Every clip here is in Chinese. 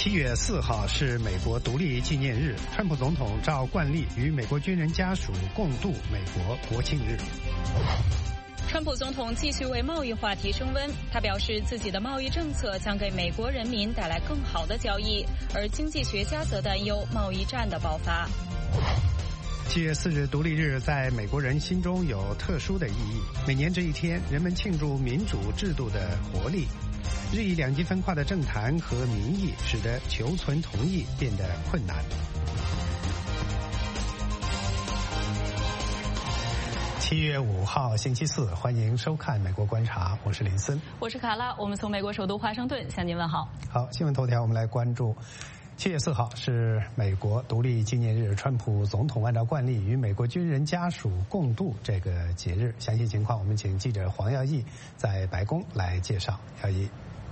7月4号是美国独立纪念日，川普总统照惯例与美国军人家属共度美国国庆日。 川普总统继续为贸易话题升温，他表示自己的贸易政策将给美国人民带来更好的交易，而经济学家则担忧贸易战的爆发。 7月4日独立日在美国人心中有特殊的意义，每年这一天，人们庆祝民主制度的活力。日益两极分化的政坛和民意，使得求存同意变得困难。7月5号星期四，欢迎收看《美国观察》，我是林森， 我是卡拉，我们从美国首都华盛顿向您问好。 好，新闻头条我们来关注。7月4号是美国独立纪念日，川普总统按照惯例与美国军人家属共度这个节日。详细情况，我们请记者黄耀义在白宫来介绍。耀义。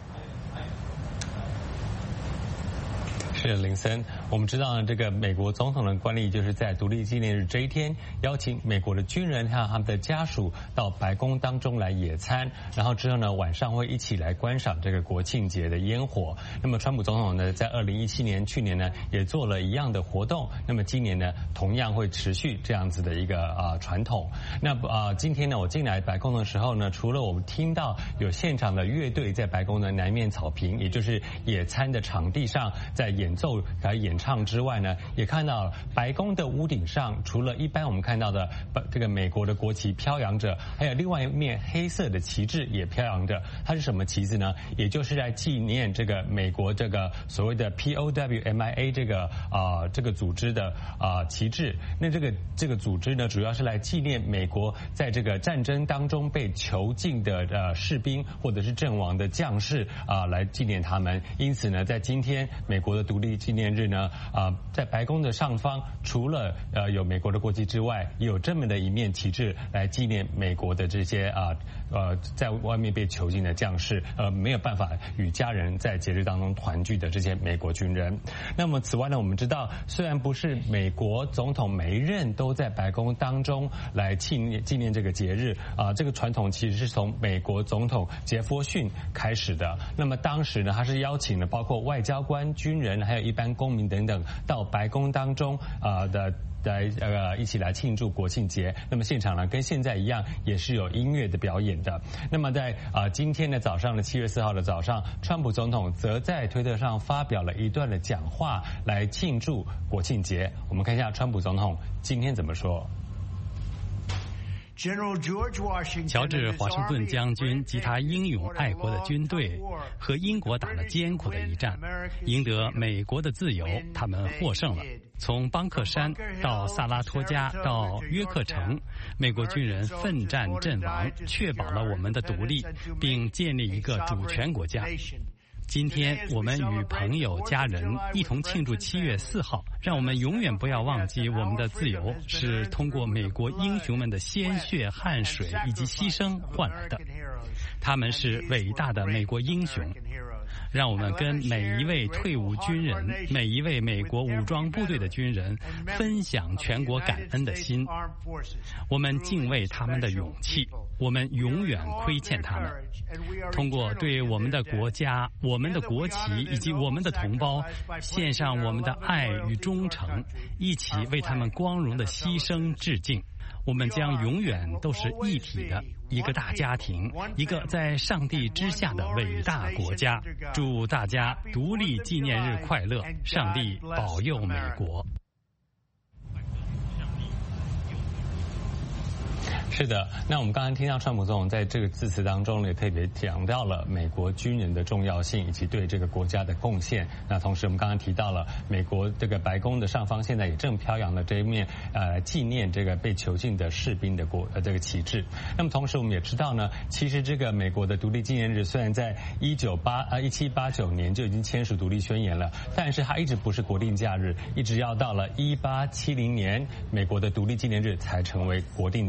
是林森，我们知道呢，这个美国总统的惯例就是在独立纪念日这一天，邀请美国的军人还有他们的家属到白宫当中来野餐，然后之后呢，晚上会一起来观赏这个国庆节的烟火。那么川普总统呢，在2017年去年呢，也做了一样的活动。那么今年呢，同样会持续这样子的一个传统。那今天呢，我进来白宫的时候呢，除了我们听到有现场的乐队在白宫的南面草坪，也就是野餐的场地上在演奏和演唱之外呢，也看到白宫的屋顶上，除了一般我们看到的这个美国的国旗飘扬着，还有另外一面黑色的旗帜也飘扬着。它是什么旗子呢？也就是在纪念这个美国这个所谓的 POWMIA 这个组织的旗帜。那这个组织呢，主要是来纪念美国在这个战争当中被囚禁的士兵或者是阵亡的将士来纪念他们。因此呢，在今天美国的独立纪念日呢，在白宫的上方，除了有美国的国旗之外，也有这么的一面旗帜来纪念美国的这些在外面被囚禁的将士，没有办法与家人在节日当中团聚的这些美国军人。那么此外呢，我们知道，虽然不是美国总统每一任都在白宫当中来纪念这个节日这个传统其实是从美国总统杰弗逊开始的。那么当时呢，他是邀请了包括外交官、军人还有一般公民等等到白宫当中一起来庆祝国庆节。那么现场呢，跟现在一样，也是有音乐的表演的。那么在今天的早上的7月4号的早上，川普总统则在推特上发表了一段的讲话来庆祝国庆节。我们看一下川普总统今天怎么说。 乔治·华盛顿将军及他英勇爱国的军队和英国打了艰苦的一战，赢得美国的自由，他们获胜了。从邦克山到萨拉托加到约克城，美国军人奋战阵亡，确保了我们的独立，并建立一个主权国家。今天我们与朋友家人一同庆祝7月4号，让我们永远不要忘记我们的自由是通过美国英雄们的鲜血、汗水以及牺牲换来的。他们是伟大的美国英雄。让我们跟每一位退伍军人、每一位美国武装部队的军人分享全国感恩的心。我们敬畏他们的勇气，我们永远亏欠他们。通过对我们的国家、我们的国旗以及我们的同胞献上我们的爱与忠诚，一起为他们光荣的牺牲致敬。我们将永远都是一体的，一个大家庭，一个在上帝之下的伟大国家。祝大家独立纪念日快乐，上帝保佑美国。 是的，那我们刚才听到川普总统在这个致辞当中也特别讲到了美国军人的重要性以及对这个国家的贡献。那同时我们刚刚提到了美国这个白宫的上方现在也正飘扬了这一面纪念这个被囚禁的士兵的这个旗帜。那么同时我们也知道呢，其实这个美国的独立纪念日虽然在1789年就已经签署独立宣言了，但是它一直不是国定假日，一直要到了1870年美国的独立纪念日才成为国定假日。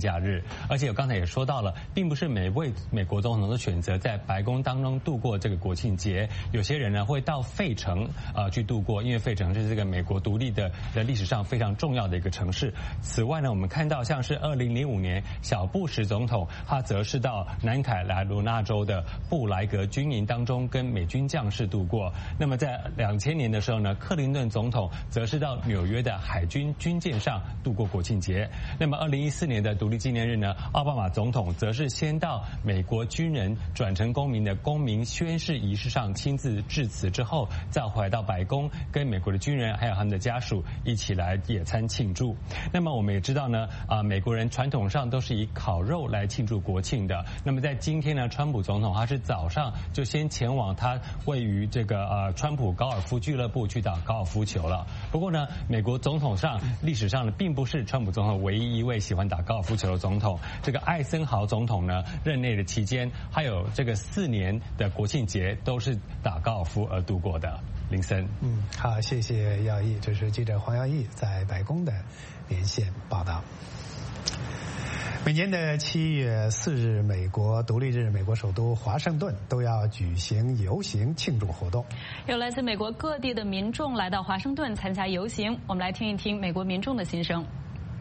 而且我刚才也说到了，并不是每位美国总统都选择在白宫当中度过这个国庆节，有些人呢会到费城去度过，因为费城是这个美国独立的历史上非常重要的一个城市。此外呢，我们看到像是2005年小布什总统，他则是到南卡罗纳州的布莱格军营当中跟美军将士度过。那么在2000年的时候呢，克林顿总统则是到纽约的海军军舰上度过国庆节。那么2014年的独立纪念日呢，奥巴马总统则是先到美国军人转成公民的公民宣誓仪式上亲自致辞之后，再回到白宫跟美国的军人还有他们的家属一起来野餐庆祝。那么我们也知道呢，美国人传统上都是以烤肉来庆祝国庆的。那么在今天呢，川普总统他是早上就先前往他位于这个川普高尔夫俱乐部去打高尔夫球了。不过呢，美国总统上历史上呢，并不是川普总统唯一一位喜欢打高尔夫球的总统。这个艾森豪总统呢，任内的期间还有这个4年的国庆节都是打高尔夫而度过的。林森， 好，谢谢耀义，这是记者黄耀义在白宫的连线报道。每年的7月4日，美国独立日，美国首都华盛顿都要举行游行庆祝活动。 有来自美国各地的民众来到华盛顿参加游行，我们来听一听美国民众的心声。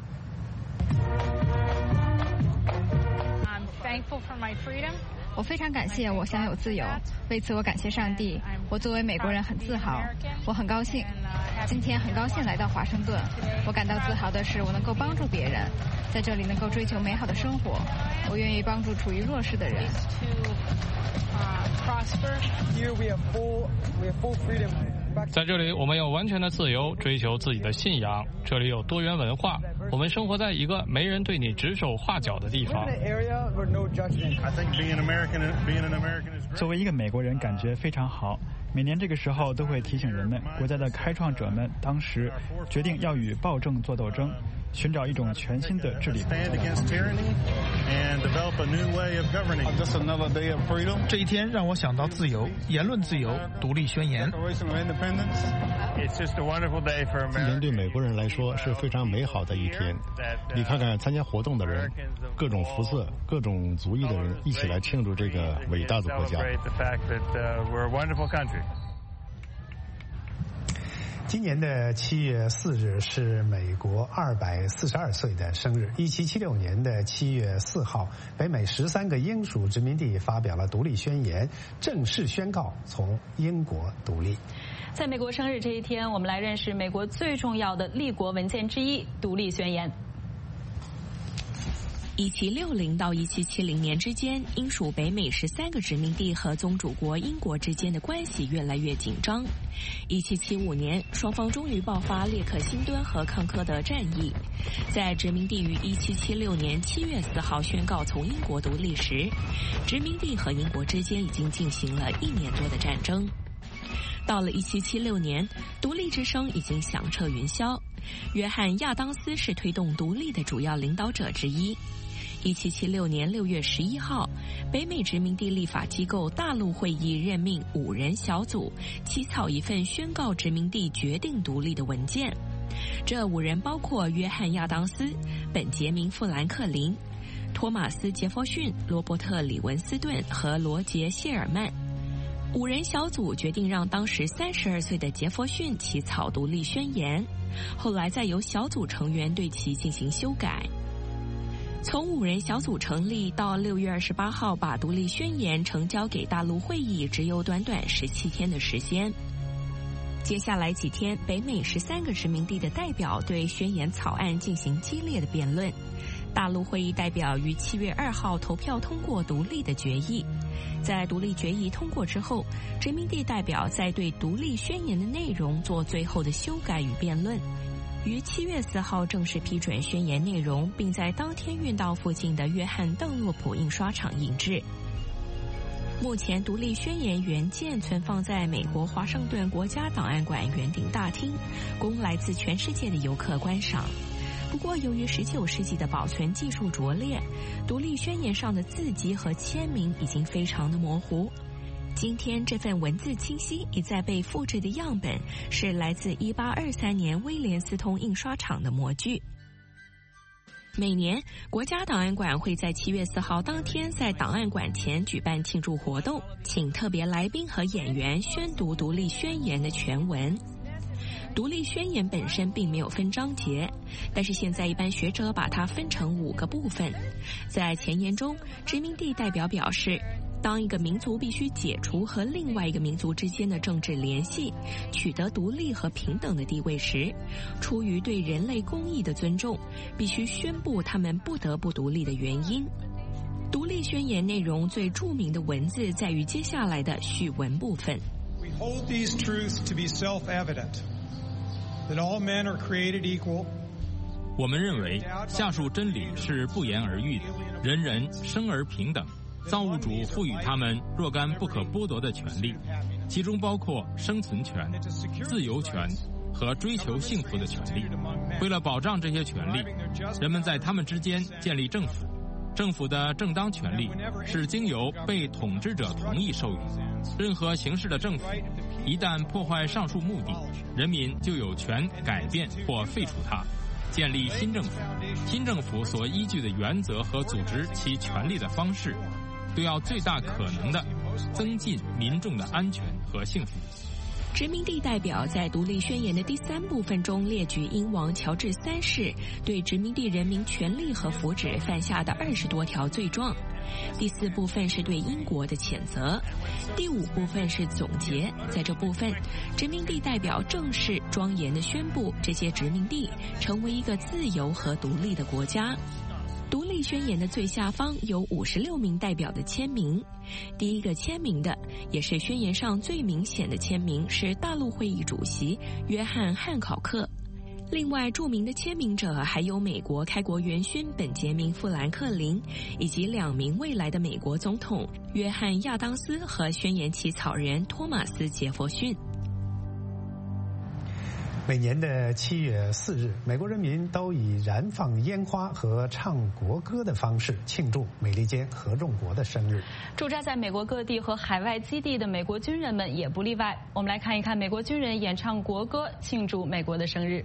我非常感谢我享有自由，为此我感谢上帝。我作为美国人很自豪，我很高兴。今天很高兴来到华盛顿，我感到自豪的是我能够帮助别人，在这里能够追求美好的生活。我愿意帮助处于弱势的人。 在这里，我们有完全的自由，追求自己的信仰。这里有多元文化，我们生活在一个没人对你指手画脚的地方。 作为一个美国人，感觉非常好。每年这个时候都会提醒人们，国家的开创者们当时决定要与暴政做斗争，寻找一种全新的治理国家的方式。 这一天让我想到自由、言论自由、独立宣言。 今天对美国人来说是非常美好的一天。你看看参加活动的人，各种肤色、各种族裔的人一起来庆祝这个伟大的国家。 今年的7月4日是美国242岁的生日。1776年的7月4号，北美13个英属殖民地发表了独立宣言，正式宣告从英国独立。 在美国生日这一天，我们来认识美国最重要的立国文件之一——独立宣言。 1760到1770年之间，英属北美13个殖民地和宗主国英国之间的关系越来越紧张。1775年，双方终于爆发列克星敦和康科德战役。在殖民地于1776年7月4号宣告从英国独立时，殖民地和英国之间已经进行了1年多的战争。到了1776年，独立之声已经响彻云霄。约翰·亚当斯是推动独立的主要领导者之一。1776年6月11号，北美殖民地立法机构大陆会议任命5人小组起草一份宣告殖民地决定独立的文件。这5人包括约翰·亚当斯、本杰明·富兰克林、托马斯·杰弗逊、罗伯特·李文斯顿和罗杰·谢尔曼。5人小组决定让当时32岁的杰弗逊起草独立宣言，后来再由小组成员对其进行修改。从5人小组成立到6月28号把独立宣言呈交给大陆会议，只有短短17天的时间。接下来几天，北美13个殖民地的代表对宣言草案进行激烈的辩论。大陆会议代表于7月2号投票通过独立的决议。在独立决议通过之后，殖民地代表在对独立宣言的内容做最后的修改与辩论。于7月4号正式批准宣言内容，并在当天运到附近的约翰邓洛普印刷厂印制。目前独立宣言原件存放在美国华盛顿国家档案馆圆顶大厅，供来自全世界的游客观赏。不过由于19世纪的保存技术拙劣，独立宣言上的字迹和签名已经非常的模糊。今天这份文字清晰一再被复制的样本是来自1823年威廉斯通印刷厂的模具。 每年，国家档案馆会在7月4号当天在档案馆前举办庆祝活动，请特别来宾和演员宣读独立宣言的全文。独立宣言本身并没有分章节，但是现在一般学者把它分成5个部分。在前言中，殖民地代表表示，当一个民族必须解除和另外一个民族之间的政治联系，取得独立和平等的地位时，出于对人类公义的尊重，必须宣布他们不得不独立的原因。独立宣言内容最著名的文字在于接下来的序文部分。 We hold these truths to be self-evident, that all men are created equal. 我们认为下述真理是不言而喻的：人人生而平等，造物主赋予他们若干不可剥夺的权利，其中包括生存权、自由权和追求幸福的权利。为了保障这些权利，人们在他们之间建立政府。政府的正当权利是经由被统治者同意授予。任何形式的政府一旦破坏上述目的，人民就有权改变或废除它，建立新政府。新政府所依据的原则和组织其权力的方式，都要最大可能地增进民众的安全和幸福。 殖民地代表在独立宣言的第3部分中列举英王乔治3世对殖民地人民权利和福祉犯下的20多条罪状。第4部分是对英国的谴责，第5部分是总结。在这部分，殖民地代表正式庄严地宣布这些殖民地成为一个自由和独立的国家。独立宣言的最下方有56名代表的签名，第一个签名的，也是宣言上最明显的签名，是大陆会议主席约翰·汉考克。另外，著名的签名者还有美国开国元勋本杰明·富兰克林，以及2名未来的美国总统约翰·亚当斯和宣言起草人托马斯·杰弗逊。 每年的7月4日，美国人民都以燃放烟花和唱国歌的方式庆祝美利坚合众国的生日。 驻扎在美国各地和海外基地的美国军人们也不例外。我们来看一看美国军人演唱国歌庆祝美国的生日。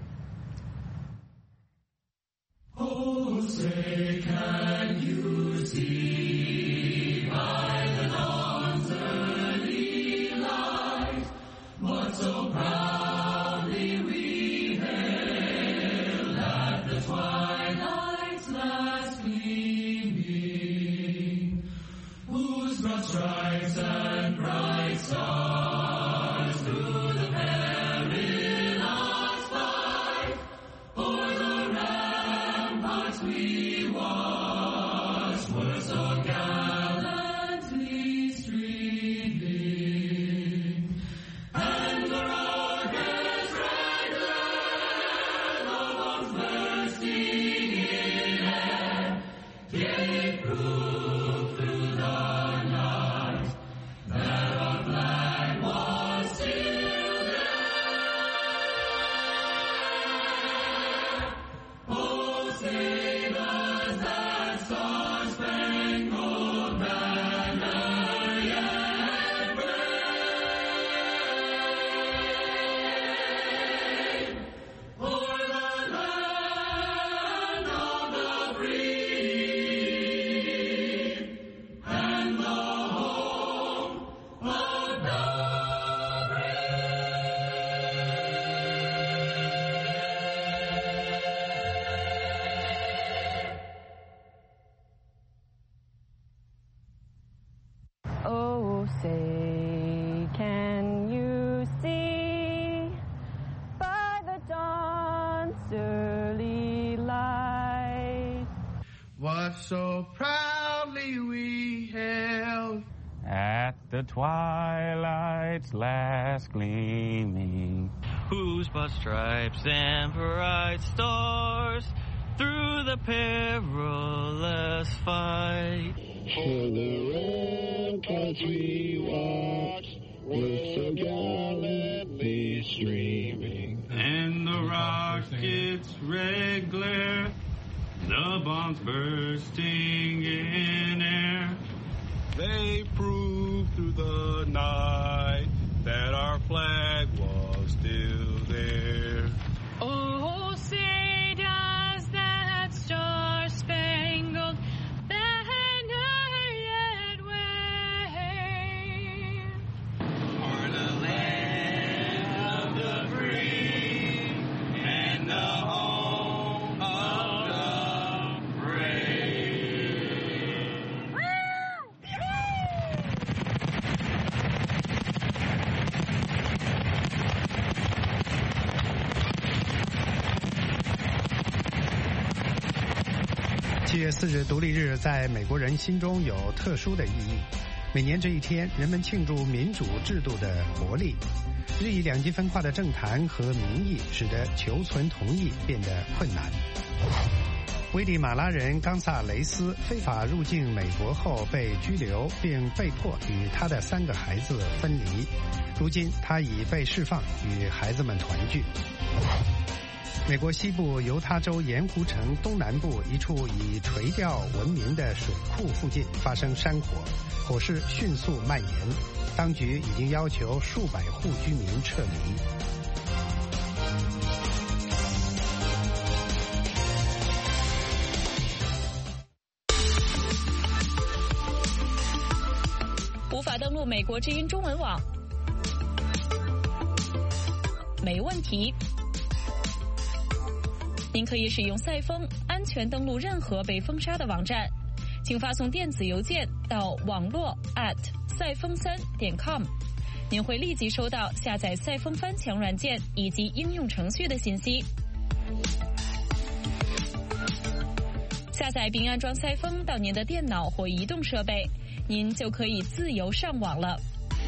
Oh, say can you see by the dawn's early light what so proudly we hailed at the twilight's last gleaming, whose broad stripes and bright stars through the perilous fight o'er the ramparts we watched were so gallantly streaming, and the rocket's red glare of bombs bursting in air gave proof through the night that our flag was still there. Oh, say does that star-spangled banner yet wave o'er the land of the free and the home of the Oh, say, can you see by the dawn's early light what so proudly we hailed at the twilight's last gleaming, whose broad stripes and bright stars through the perilous fight for the ramparts we watched were so gallantly streaming, and the rocket's red glare, the bombs bursting in air, they proved through the night that our flag was still there. Oh, say does that star 7月4日独立日在美国人心中有特殊的意义。每年这一天，人们庆祝民主制度的活力。日益两极分化的政坛和民意，使得求存同意变得困难。危地马拉人冈萨雷斯非法入境美国后被拘留，并被迫与他的3个孩子分离。如今他已被释放，与孩子们团聚。美国西部犹他州盐湖城东南部一处以垂钓闻名的水库附近发生山火，火势迅速蔓延，当局已经要求数百户居民撤离。 无法登录美国之音中文网？没问题。您可以使用赛风安全登录任何被封杀的网站，请发送电子邮件到网络赛风3.com， 您会立即收到下载赛风翻墙软件以及应用程序的信息。下载并安装赛风到您的电脑或移动设备，您就可以自由上网了。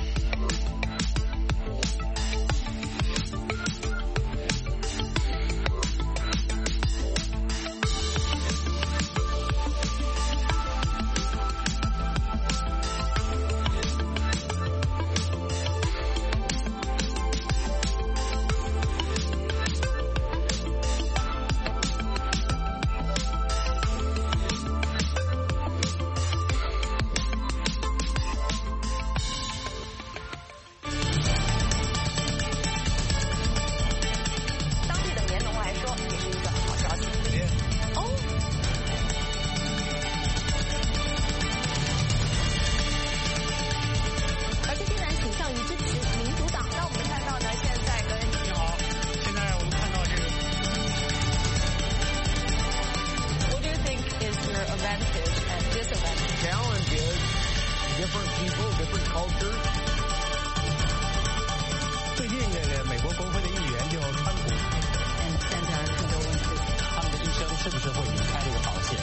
最近美国国会的议员就川普，现在很多问题，他们的一生是不是会离开这个保险？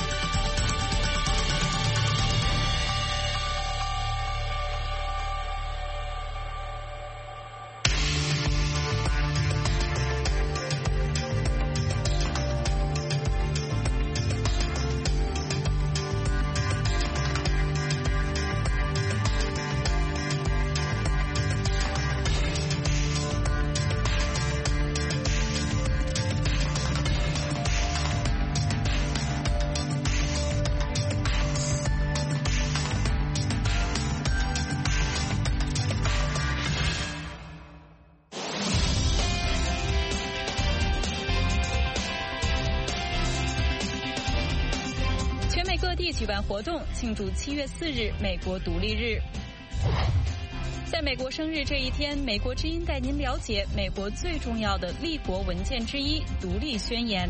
各地举办活动庆祝7月4日美国独立日。在美国生日这一天，美国之音带您了解美国最重要的立国文件之一——独立宣言。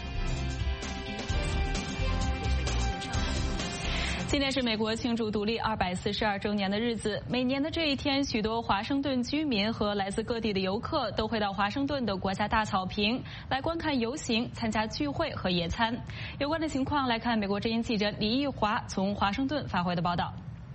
今天是美国庆祝独立242周年的日子。每年的这一天，许多华盛顿居民和来自各地的游客都会到华盛顿的国家大草坪来观看游行、参加聚会和野餐。有关的情况，来看美国之音记者李义华从华盛顿发回的报道。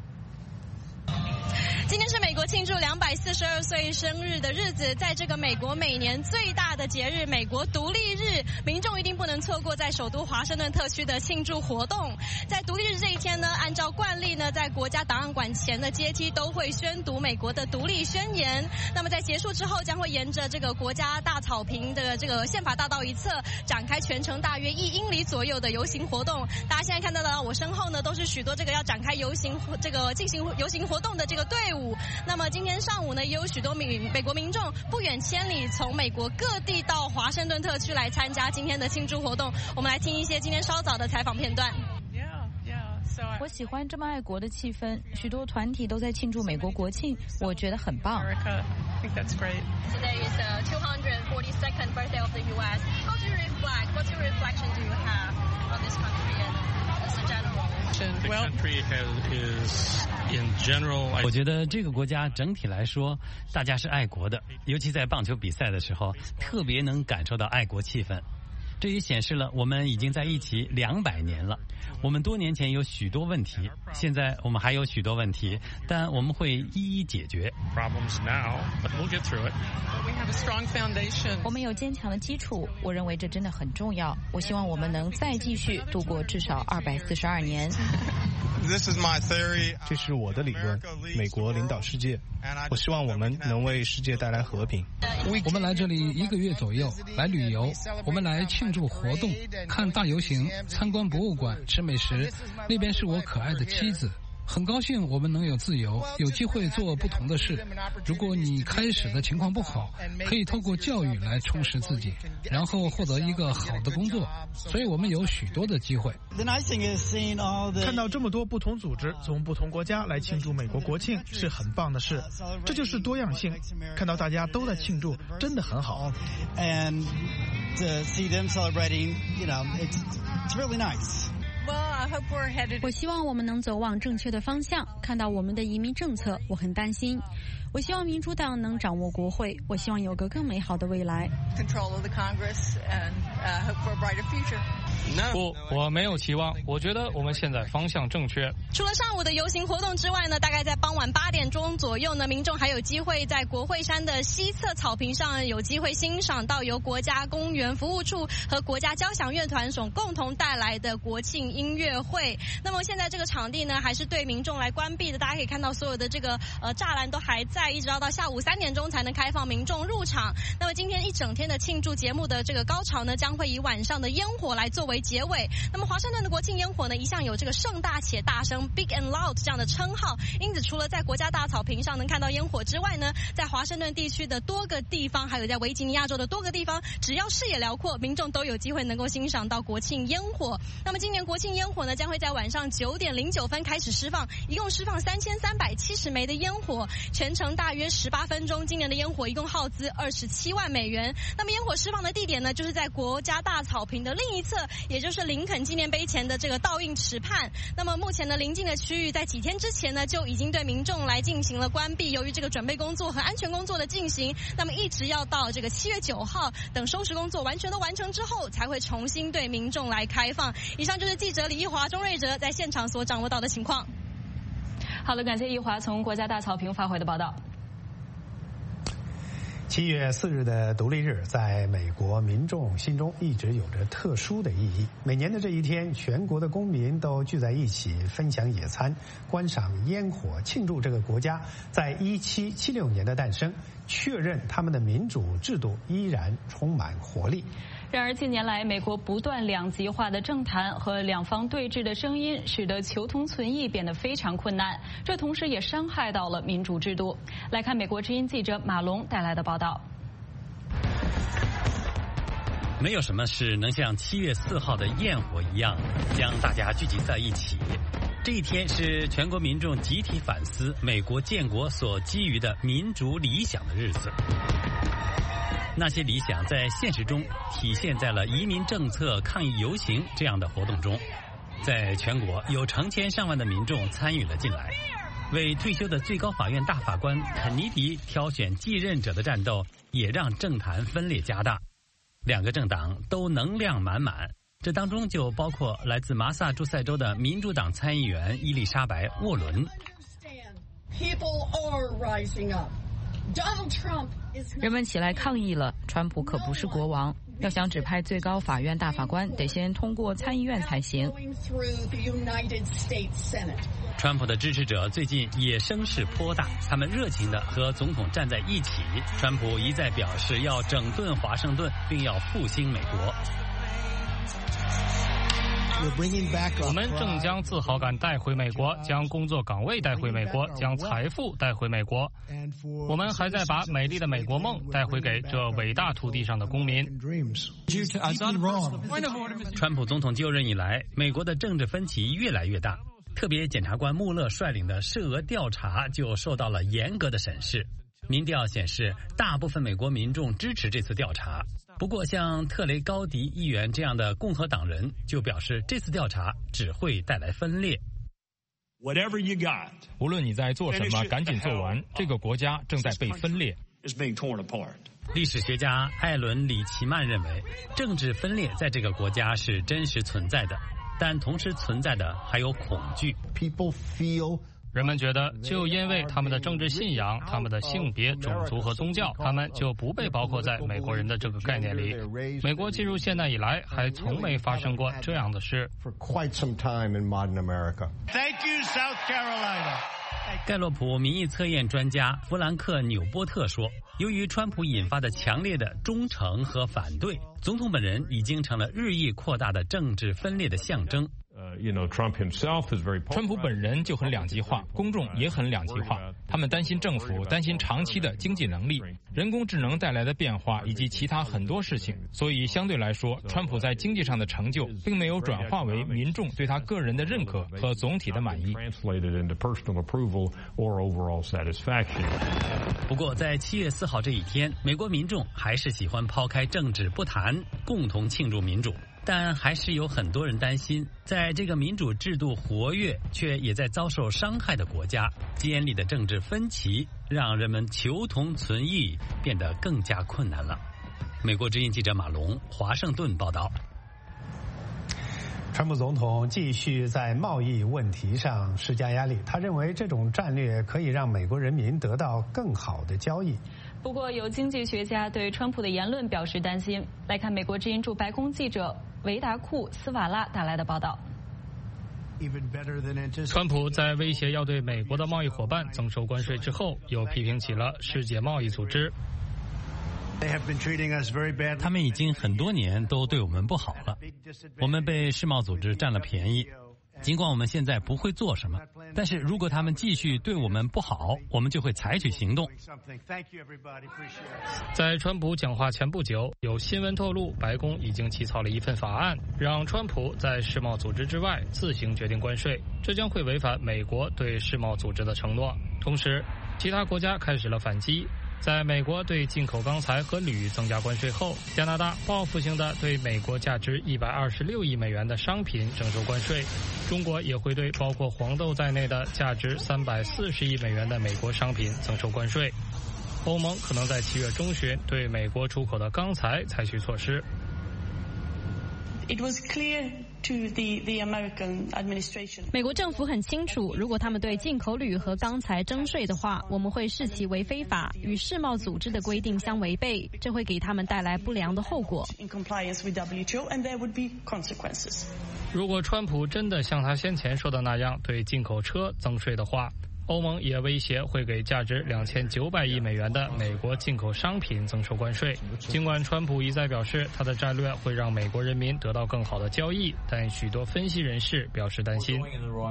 今天是美国庆祝242岁生日的日子，在这个美国每年最大的节日——美国独立日，民众一定不能错过在首都华盛顿特区的庆祝活动。在独立日这一天呢，按照惯例呢，在国家档案馆前的阶梯都会宣读美国的独立宣言。那么在结束之后，将会沿着这个国家大草坪的这个宪法大道一侧，展开全程大约1英里左右的游行活动。大家现在看到的我身后呢，都是许多这个要展开游行进行游行活动的这个队伍。那么今天上午呢，也有许多美国民众不远千里从美国各地到华盛顿特区来参加今天的庆祝活动。我们来听一些今天稍早的采访片段。 我喜欢这么爱国的气氛，许多团体都在庆祝美国国庆，我觉得很棒。 Today is the 242nd birthday of the U.S. How do you reflect? What's your reflection do you have on this country and as a general? The country is in general. 我觉得这个国家整体来说，大家是爱国的，尤其在棒球比赛的时候，特别能感受到爱国气氛。 这也显示了我们已经在一起200年了。我们多年前有许多问题，现在我们还有许多问题，但我们会一一解决。 我们有坚强的基础，我认为这真的很重要。我希望我们能再继续度过至少242年。 这是我的理论，美国领导世界，我希望我们能为世界带来和平。 我们来这里1个月左右，来旅游，我们来庆祝活动，看大游行，参观博物馆，吃美食。那边是我可爱的妻子。很高兴我们能有自由，有机会做不同的事。如果你开始的情况不好，可以透过教育来充实自己，然后获得一个好的工作。所以我们有许多的机会。 看到这么多不同组织从不同国家来庆祝美国国庆是很棒的事，这就是多样性。看到大家都在庆祝，真的很好。 我希望我们能走往正确的方向。看到我们的移民政策，我很担心。我希望民主党能掌握国会，我希望有个更美好的未来。 不，我没有期望。我觉得我们现在方向正确。 除了上午的游行活动之外呢，大概在傍晚8点钟左右呢，民众还有机会在国会山的西侧草坪上有机会欣赏到由国家公园服务处和国家交响乐团所共同带来的国庆音乐会。那么现在这个场地呢，还是对民众来关闭的。大家可以看到所有的这个栅栏都还在，一直到下午3点钟才能开放民众入场。那么今天一整天的庆祝节目的这个高潮呢，将会以晚上的烟火来作为结尾。那么华盛顿的国庆烟火呢，一向有这个盛大且大声 Big and Loud 这样的称号，因此除了在国家大草坪上能看到烟火之外呢，在华盛顿地区的多个地方，还有在维吉尼亚州的多个地方，只要视野辽阔，民众都有机会能够欣赏到国庆烟火。那么今年国庆烟火呢，将会在晚上9点09分开始释放，一共释放3370枚的烟火，全程大约18分钟。今年的烟火一共耗资27万美元。那么烟火释放的地点呢，就是在国家大草坪的另一侧，也就是林肯纪念碑前的这个倒映池畔。那么目前呢，邻近的区域在几天之前呢，就已经对民众来进行了关闭。由于这个准备工作和安全工作的进行，那么一直要到这个7月9号，等收拾工作完全都完成之后，才会重新对民众来开放。以上就是记者李一华、钟瑞哲在现场所掌握到的情况。 好的，感谢一华从国家大草坪发回的报道。 7月4日的独立日在美国民众心中一直有着特殊的意义。每年的这一天，全国的公民都聚在一起分享野餐，观赏烟火，庆祝这个国家在1776年的诞生，确认他们的民主制度依然充满活力。 然而近年来，美国不断两极化的政坛和两方对峙的声音，使得求同存异变得非常困难。这同时也伤害到了民主制度。来看美国之音记者马龙带来的报道。 没有什么是能像7月4号的焰火一样，将大家聚集在一起。这一天是全国民众集体反思美国建国所基于的民主理想的日子。那些理想在现实中体现在了移民政策抗议游行这样的活动中。在全国有成千上万的民众参与了进来，为退休的最高法院大法官肯尼迪挑选继任者的战斗也让政坛分裂加大。两个政党都能量满满，这当中就包括来自麻萨诸塞州的民主党参议员伊丽莎白·沃伦。 人们起来抗议了，川普可不是国王，要想指派最高法院大法官，得先通过参议院才行。 川普的支持者最近也声势颇大，他们热情地和总统站在一起。川普一再表示要整顿华盛顿，并要复兴美国。 我们正将自豪感带回美国，将工作岗位带回美国，将财富带回美国。我们还在把美丽的美国梦带回给这伟大土地上的公民。 川普总统就任以来，美国的政治分歧越来越大。特别检察官穆勒率领的涉俄调查就受到了严格的审视。民调显示，大部分美国民众支持这次调查。不过，像特雷高迪议员这样的共和党人就表示，这次调查只会带来分裂。 无论你在做什么，赶紧做完。这个国家正在被分裂。 历史学家艾伦·里奇曼认为，政治分裂在这个国家是真实存在的，但同时存在的还有恐惧。 人们觉得，就因为他们的政治信仰、他们的性别、种族和宗教，他们就不被包括在美国人的这个概念里。美国进入现代以来，还从没发生过这样的事。 盖洛普民意测验专家弗兰克·纽波特说，由于川普引发的强烈的忠诚和反对，总统本人已经成了日益扩大的政治分裂的象征。 川普本人就很两极化，公众也很两极化。他们担心政府，担心长期的经济能力、人工智能带来的变化以及其他很多事情。所以相对来说，川普在经济上的成就并没有转化为民众对他个人的认可和总体的满意。 不过在7月4号这一天，美国民众还是喜欢抛开政治不谈，共同庆祝民主。但还是有很多人担心，在这个民主制度活跃却也在遭受伤害的国家，尖利的政治分歧让人们求同存异变得更加困难了。美国之音记者马龙，华盛顿报道。 川普总统继续在贸易问题上施加压力，他认为这种战略可以让美国人民得到更好的交易。 不过，有经济学家对川普的言论表示担心。来看美国之音驻白宫记者维达库斯瓦拉带来的报道。 川普在威胁要对美国的贸易伙伴增收关税之后，又批评起了世界贸易组织。 他们已经很多年都对我们不好了，我们被世贸组织占了便宜。尽管我们现在不会做什么，但是如果他们继续对我们不好，我们就会采取行动。 在川普讲话前不久，有新闻透露，白宫已经起草了一份法案，让川普在世贸组织之外自行决定关税，这将会违反美国对世贸组织的承诺。同时，其他国家开始了反击。在美国对进口钢材和铝增加关税后，加拿大报复性的对美国价值126亿美元的商品征收关税。中国也会对包括黄豆在内的价值340亿美元的美国商品增收关税。欧盟可能在7月中旬对美国出口的钢材采取措施。 美国政府很清楚，如果他们对进口铝和钢材征税的话，我们会视其为非法，与世贸组织的规定相违背，这会给他们带来不良的后果。 如果川普真的像他先前说的那样对进口车增税的话，欧盟也威胁会给价值2900亿美元的美国进口商品增收关税。尽管川普一再表示他的战略会让美国人民得到更好的交易，但许多分析人士表示担心。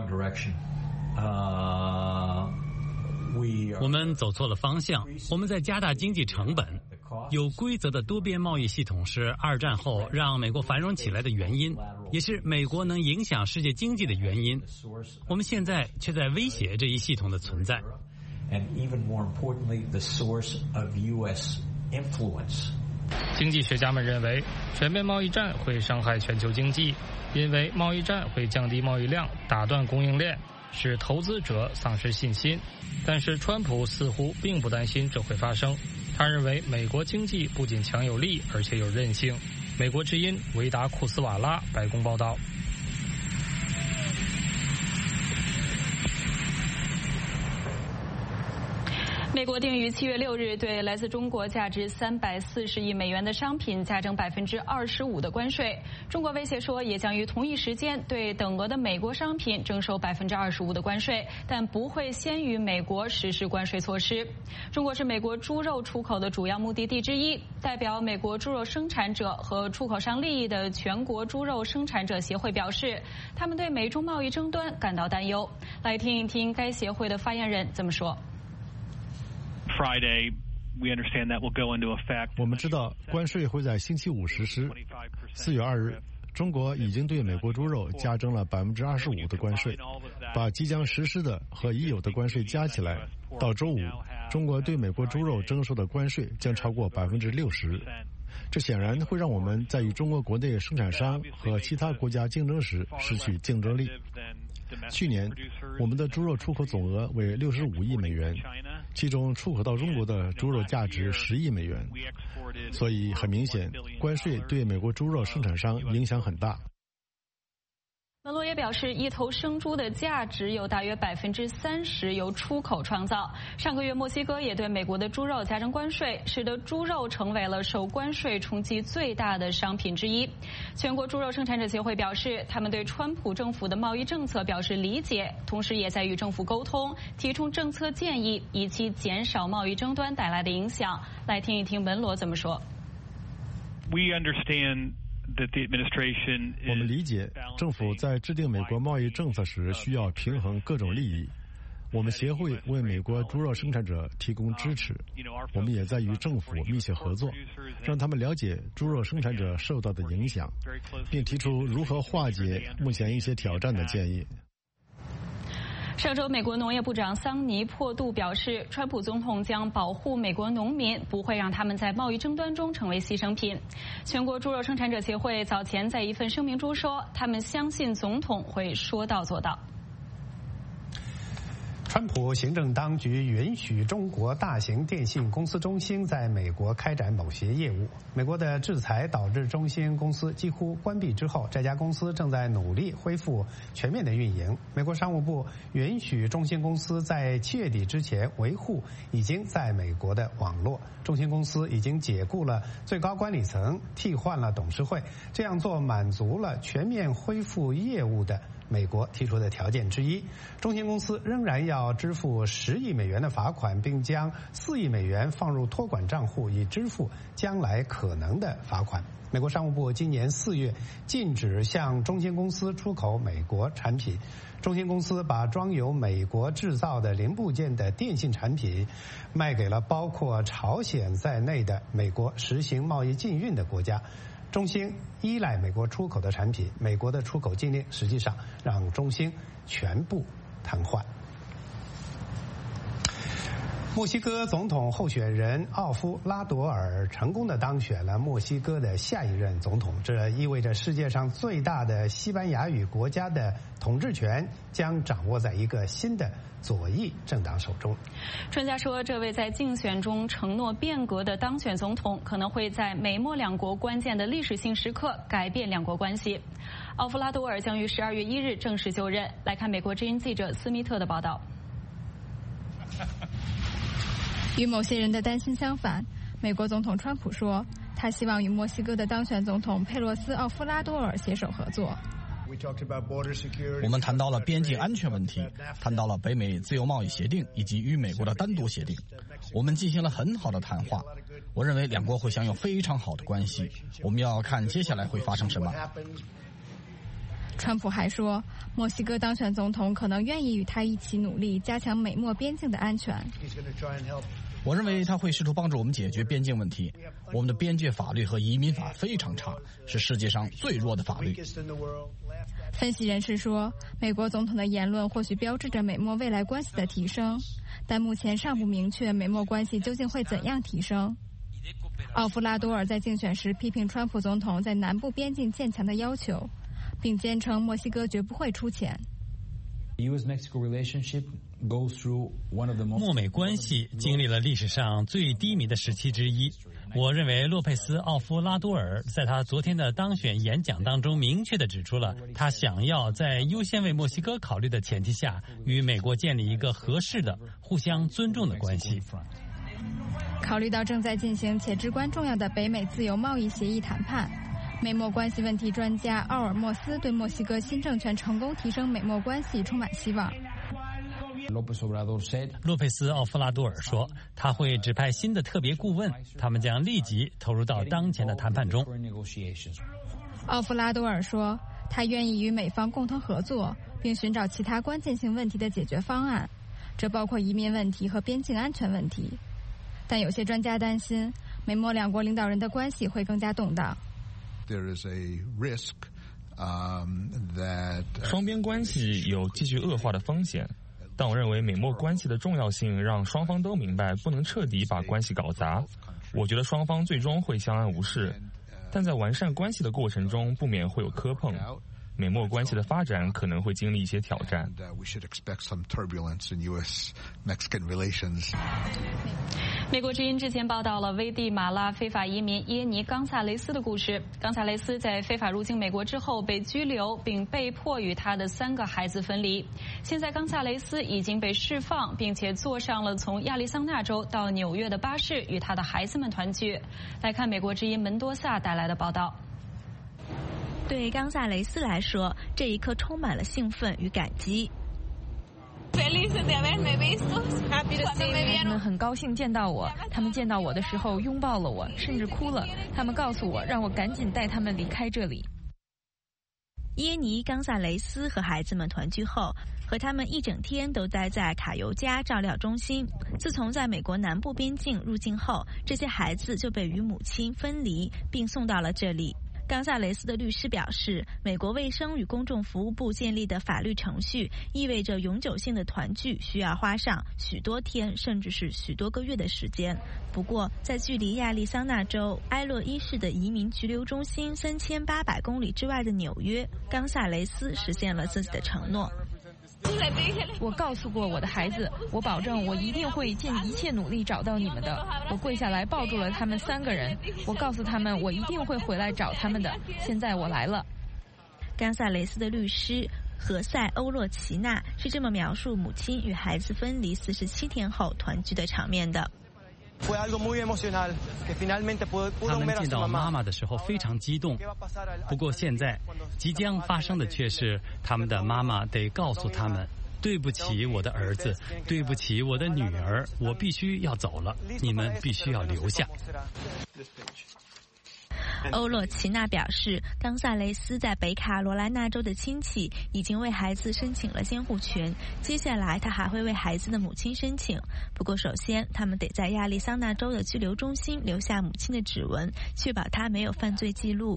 我们走错了方向，我们在加大经济成本。有规则的多边贸易系统是2战后让美国繁荣起来的原因，也是美国能影响世界经济的原因。我们现在却在威胁这一系统的存在。 经济学家们认为，全面贸易战会伤害全球经济，因为贸易战会降低贸易量，打断供应链，使投资者丧失信心。但是川普似乎并不担心这会发生。他认为美国经济不仅强有力，而且有韧性。美国之音维达库斯瓦拉，白宫报道。 美国定于7月6日对来自中国价值340亿美元的商品加征25%的关税。中国威胁说，也将于同一时间对等额的美国商品征收25%的关税，但不会先于美国实施关税措施。中国是美国猪肉出口的主要目的地之一。代表美国猪肉生产者和出口商利益的全国猪肉生产者协会表示，他们对美中贸易争端感到担忧。来听一听该协会的发言人怎么说。 我们知道关税会在星期5实施。4月2日，中国已经对美国猪肉加征了25%的关税，把即将实施的和已有的关税加起来，到周五，中国对美国猪肉征收的关税将超过60%。这显然会让我们在与中国国内生产商和其他国家竞争时失去竞争力。 去年我们的猪肉出口总额为65亿美元，其中出口到中国的猪肉价值10亿美元。所以很明显，关税对美国猪肉生产商影响很大。 门罗也表示，一头生猪的价值有大约30%由出口创造。上个月，墨西哥也对美国的猪肉加征关税，使得猪肉成为了受关税冲击最大的商品之一。全国猪肉生产者协会表示，他们对川普政府的贸易政策表示理解，同时也在与政府沟通，提出政策建议，以期减少贸易争端带来的影响。来听一听门罗怎么说。 We understand。我们理解政府在制定美国贸易政策时需要平衡各种利益。我们协会为美国猪肉生产者提供支持，我们也在与政府密切合作，让他们了解猪肉生产者受到的影响，并提出如何化解目前一些挑战的建议。 上周，美国农业部长桑尼破度表示，川普总统将保护美国农民，不会让他们在贸易争端中成为牺牲品。全国猪肉生产者协会早前在一份声明中说，他们相信总统会说到做到。 川普行政当局允许中国大型电信公司中兴在美国开展某些业务。美国的制裁导致中兴公司几乎关闭之后，这家公司正在努力恢复全面的运营。美国商务部允许中兴公司在7月底之前维护已经在美国的网络。中兴公司已经解雇了最高管理层，替换了董事会，这样做满足了全面恢复业务的美国提出的条件之一。中兴公司仍然要支付10亿美元的罚款，并将4亿美元放入托管账户，以支付将来可能的罚款。美国商务部今年4月禁止向中兴公司出口美国产品。中兴公司把装有美国制造的零部件的电信产品卖给了包括朝鲜在内的美国实行贸易禁运的国家。中兴依赖美国出口的产品，美国的出口禁令实际上让中兴全部瘫痪。墨西哥总统候选人奥夫拉多尔成功地当选了墨西哥的下一任总统，这意味着世界上最大的西班牙语国家的统治权将掌握在一个新的左翼政党手中。 专家说，这位在竞选中承诺变革的当选总统可能会在美墨两国关键的历史性时刻改变两国关系。奥夫拉多尔将于12月1日正式就任。来看美国之音记者斯密特的报道。 与某些人的担心相反，美国总统川普说，他希望与墨西哥的当选总统佩洛斯·奥夫拉多尔携手合作。 我们谈到了边境安全问题，谈到了北美自由贸易协定以及与美国的单独协定。我们进行了很好的谈话，我认为两国会享有非常好的关系。我们要看接下来会发生什么。 川普还说，墨西哥当选总统可能愿意与他一起努力加强美墨边境的安全。 我认为他会试图帮助我们解决边境问题。我们的边界法律和移民法非常差，是世界上最弱的法律。 分析人士说，美国总统的言论或许标志着美墨未来关系的提升，但目前尚不明确美墨关系究竟会怎样提升。奥夫拉多尔在竞选时批评川普总统在南部边境建墙的要求，并坚称墨西哥绝不会出钱。 墨美关系经历了历史上最低迷的时期之一。我认为洛佩斯·奥夫拉多尔在他昨天的当选演讲当中明确地指出了他想要在优先为墨西哥考虑的前提下，与美国建立一个合适的、互相尊重的关系。 考虑到正在进行且至关重要的北美自由贸易协议谈判，美墨关系问题专家奥尔莫斯对墨西哥新政权成功提升美墨关系充满希望。 洛佩斯·奥夫拉多尔说，他会指派新的特别顾问，他们将立即投入到当前的谈判中。 奥夫拉多尔说，他愿意与美方共同合作，并寻找其他关键性问题的解决方案，这包括移民问题和边境安全问题。但有些专家担心，美墨两国领导人的关系会更加动荡。 双边关系有继续恶化的风险，但我认为美墨关系的重要性让双方都明白不能彻底把关系搞砸。我觉得双方最终会相安无事，但在完善关系的过程中不免会有磕碰。 美墨关系的发展可能会经历一些挑战。 美国之音之前报道了危地马拉非法移民耶尼·冈萨雷斯的故事。冈萨雷斯在非法入境美国之后被拘留，并被迫与他的3个孩子分离。现在冈萨雷斯已经被释放，并且坐上了从亚利桑那州到纽约的巴士，与他的孩子们团聚。来看美国之音门多萨带来的报道。 对冈萨雷斯来说，这一刻充满了兴奋与感激。 他们很高兴见到我，他们见到我的时候拥抱了我，甚至哭了。他们告诉我，让我赶紧带他们离开这里。 耶尼·冈萨雷斯和孩子们团聚后，和他们一整天都待在卡尤加照料中心。自从在美国南部边境入境后，这些孩子就被与母亲分离，并送到了这里。冈萨雷斯的律师表示，美国卫生与公众服务部建立的法律程序意味着永久性的团聚需要花上许多天甚至是许多个月的时间。不过在距离亚利桑那州埃洛伊市的移民拘留中心3800公里之外的纽约，冈萨雷斯实现了自己的承诺。 我告诉过我的孩子，我保证我一定会尽一切努力找到你们的。我跪下来抱住了他们3个人，我告诉他们我一定会回来找他们的。现在我来了。 冈萨雷斯的律师何塞·欧洛奇纳是这么描述母亲与孩子分离47天后团聚的场面的。 他们见到妈妈的时候非常激动，不过现在即将发生的却是他们的妈妈得告诉他们，对不起我的儿子，对不起我的女儿，我必须要走了，你们必须要留下。 欧洛奇纳表示，冈萨雷斯在北卡罗来纳州的亲戚已经为孩子申请了监护权，接下来他还会为孩子的母亲申请。不过首先他们得在亚利桑那州的拘留中心留下母亲的指纹，确保她没有犯罪记录。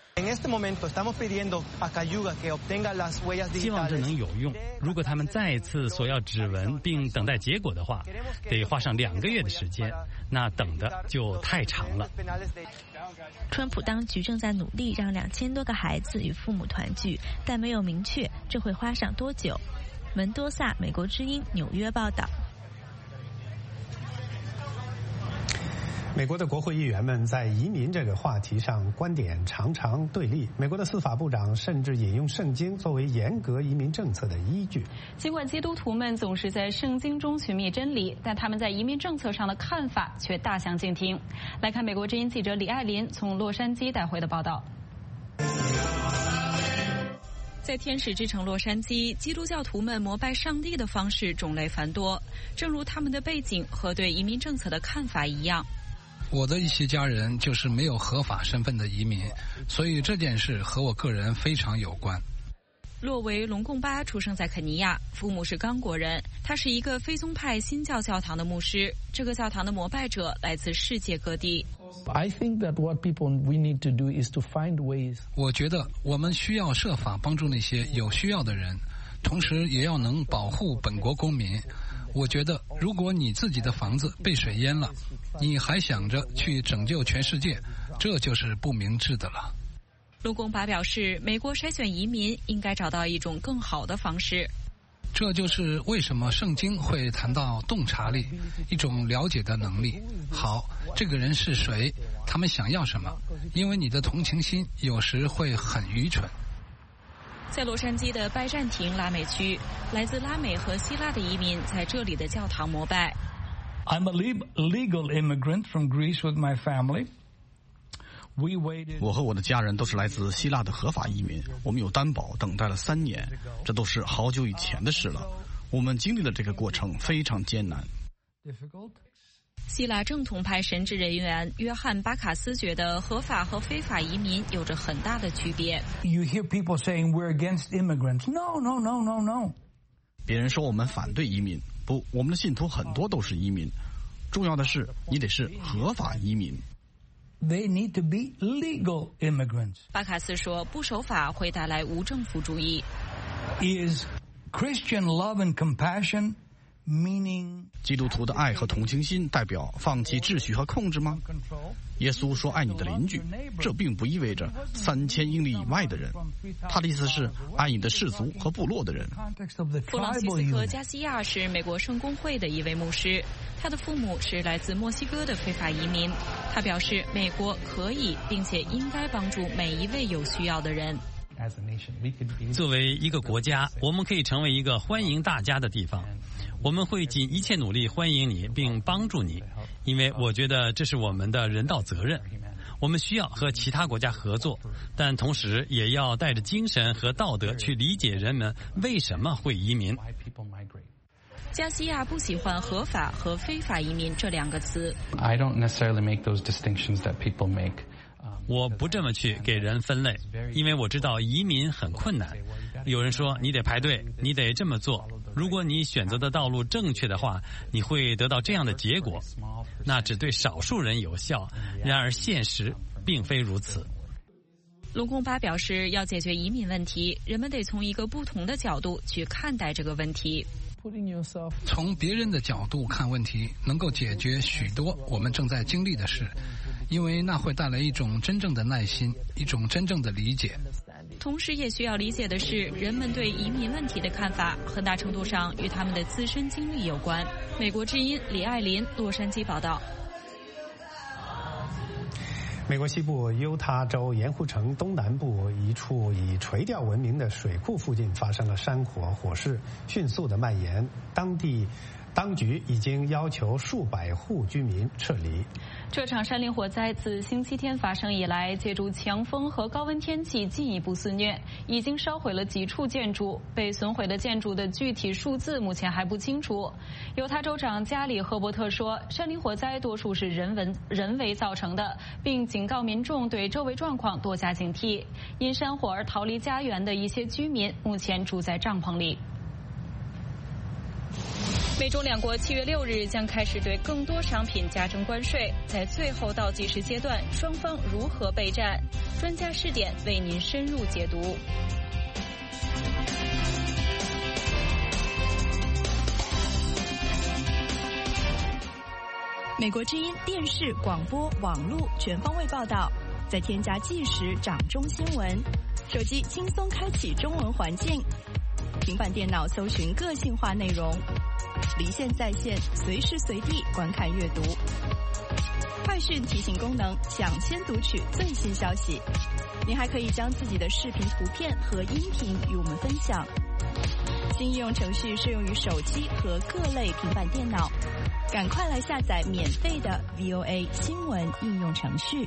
希望这能有用。如果他们再次索要指纹并等待结果的话，得花上2个月的时间，那等的就太长了。 川普当局正在努力让2000多个孩子与父母团聚，但没有明确这会花上多久。门多萨，美国之音，纽约报道。 美国的国会议员们在移民这个话题上观点常常对立。美国的司法部长甚至引用圣经作为严格移民政策的依据。 尽管基督徒们总是在圣经中寻觅真理，但他们在移民政策上的看法却大相径庭。来看美国之音记者李爱林从洛杉矶带回的报道。在天使之城洛杉矶，基督教徒们膜拜上帝的方式种类繁多，正如他们的背景和对移民政策的看法一样。 我的一些家人就是没有合法身份的移民，所以这件事和我个人非常有关。 洛维·隆贡巴出生在肯尼亚，父母是刚果人。他是一个非宗派新教教堂的牧师，这个教堂的膜拜者来自世界各地。 我觉得我们需要设法帮助那些有需要的人，同时也要能保护本国公民。我觉得如果你自己的房子被水淹了，你还想着去拯救全世界，这就是不明智的了。 卢贡巴表示，美国筛选移民应该找到一种更好的方式。 这就是为什么圣经会谈到洞察力，一种了解的能力。好，这个人是谁？他们想要什么？因为你的同情心有时会很愚蠢。 在洛杉矶的拜占庭拉美区，来自拉美和希腊的移民在这里的教堂膜拜。 I'm a legal immigrant from Greece with my family. 我和我的家人都是来自希腊的合法移民，我们有担保，等待了3年，这都是好久以前的事了。我们经历了这个过程，非常艰难。 希腊正统派神职人员约翰·巴卡斯觉得合法和非法移民有着很大的区别。 You hear people saying we're against immigrants. No. 别人说我们反对移民，不，我们的信徒很多都是移民。重要的是，你得是合法移民。 They need to be legal immigrants. 巴卡斯说，不守法会带来无政府主义。 Is Christian love and compassion 基督徒的爱和同情心代表放弃秩序和控制吗？耶稣说爱你的邻居，这并不意味着3000英里以外的人，他的意思是爱你的氏族和部落的人。 弗朗西斯科·加西亚是美国圣公会的一位牧师，他的父母是来自墨西哥的非法移民。他表示，美国可以并且应该帮助每一位有需要的人。 作为一个国家，我们可以成为一个欢迎大家的地方。我们会尽一切努力欢迎你并帮助你，因为我觉得这是我们的人道责任。我们需要和其他国家合作，但同时也要带着精神和道德去理解人们为什么会移民。 加西亚不喜欢合法和非法移民这2个词。 I don't necessarily make those distinctions that people make. 我不这么去给人分类，因为我知道移民很困难。有人说你得排队，你得这么做。如果你选择的道路正确的话，你会得到这样的结果。那只对少数人有效，然而现实并非如此。 卢贡巴表示，要解决移民问题，人们得从一个不同的角度去看待这个问题。 从别人的角度看问题，能够解决许多我们正在经历的事，因为那会带来一种真正的耐心，一种真正的理解。 同时也需要理解的是，人们对移民问题的看法很大程度上与他们的自身经历有关。美国之音李爱林洛杉矶报道。 美国西部犹他州盐湖城东南部一处以垂钓闻名的水库附近发生了山火，火势迅速的蔓延，当局已经要求数百户居民撤离。 这场山林火灾自星期天发生以来，借助强风和高温天气进一步肆虐，已经烧毁了几处建筑。被损毁的建筑的具体数字目前还不清楚。犹他州长加里·赫伯特说，山林火灾多数是人为造成的，并警告民众对周围状况多加警惕。因山火而逃离家园的一些居民目前住在帐篷里。美中2国7月6日将开始对更多商品加征关税，在最后倒计时阶段，双方如何备战？专家视点为您深入解读。 美国之音电视、广播、网络全方位报道，再添加即时掌中新闻，手机轻松开启中文环境，平板电脑搜寻个性化内容，离线在线，随时随地观看阅读。快讯提醒功能，抢先读取最新消息。您还可以将自己的视频、图片和音频与我们分享。新应用程序适用于手机和各类平板电脑，赶快来下载免费的 VOA 新闻应用程序。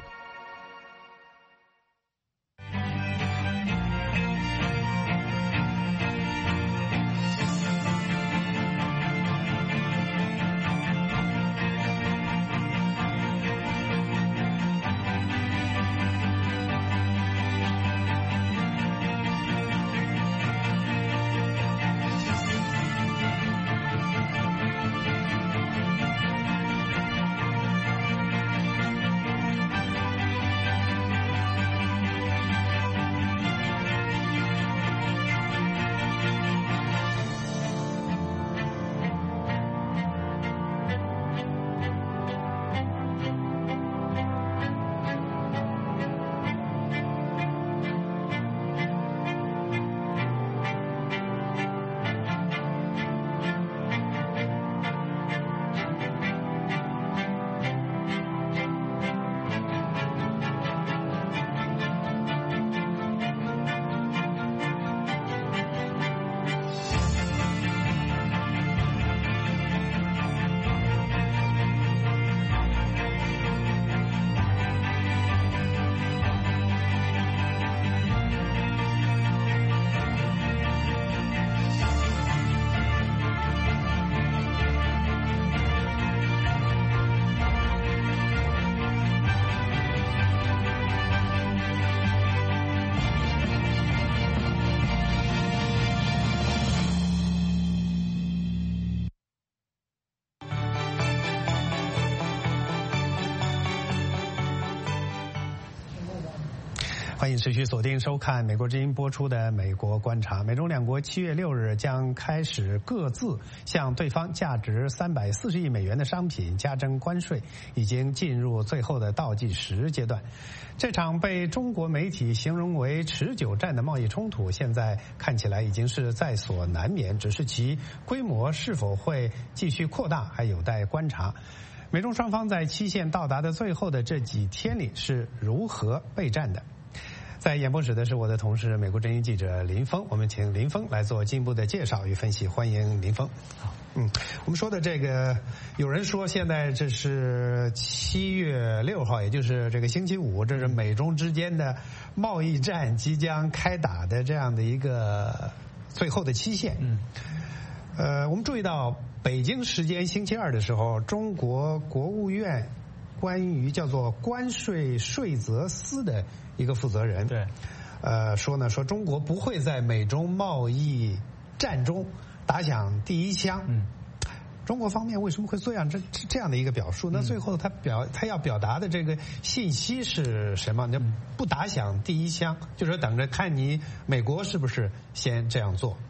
欢迎持续锁定收看美国之音播出的《美国观察》。美中两国7月6日将开始各自向对方价值340亿美元的商品加征关税，已经进入最后的倒计时阶段。这场被中国媒体形容为持久战的贸易冲突，现在看起来已经是在所难免，只是其规模是否会继续扩大还有待观察。美中双方在期限到达的最后的这几天里是如何备战的？在演播室的是我的同事美国之音记者林峰，我们请林峰来做进一步的介绍与分析。欢迎林峰。我们说的这个，有人说现在这是7月6号，也就是这个星期五，这是美中之间的贸易战即将开打的这样的一个最后的期限。我们注意到北京时间星期二的时候，中国国务院关于叫做关税税则司的一个负责人，说中国不会在美中贸易战中打响第一枪。中国方面为什么会这样的一个表述？那最后他要表达的这个信息是什么？那不打响第一枪，就是说等着看你美国是不是先这样做。